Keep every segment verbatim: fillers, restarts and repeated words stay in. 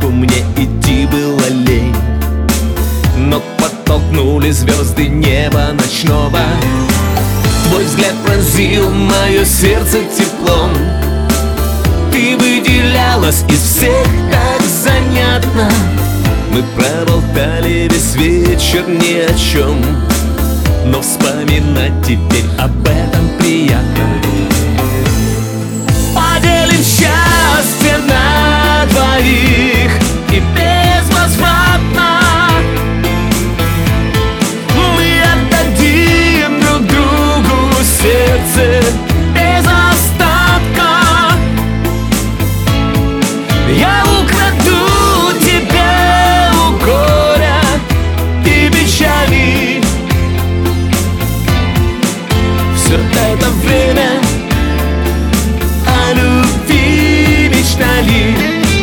дорогу мне идти было лень, но подтолкнули звезды неба ночного. Твой взгляд пронзил мое сердце теплом. Ты выделялась из всех так занятно. Мы проболтали весь вечер ни о чем, но вспоминать теперь об этом приятно. Поделим счастье на двоих и безвозвратно. Мы отдадим друг другу сердце без остатка. Я украду тебя у горя и печали. Все это время о любви мечтали.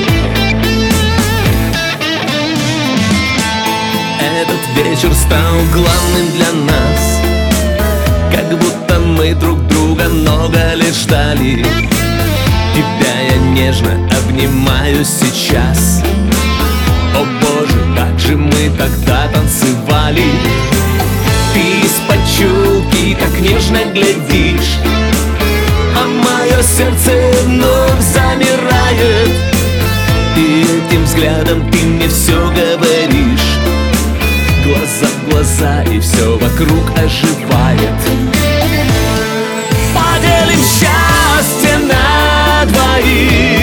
Этот вечер стал главным для нас, как будто мы друг друга много лет ждали. Тебя я нежно обнимаю сейчас. О боже, как же мы тогда танцевали. Ты из-под челки так нежно глядишь, а мое сердце вновь замирает. И этим взглядом ты мне все говоришь. Глаза в глаза, и все вокруг оживает. Поделим счастье на двоих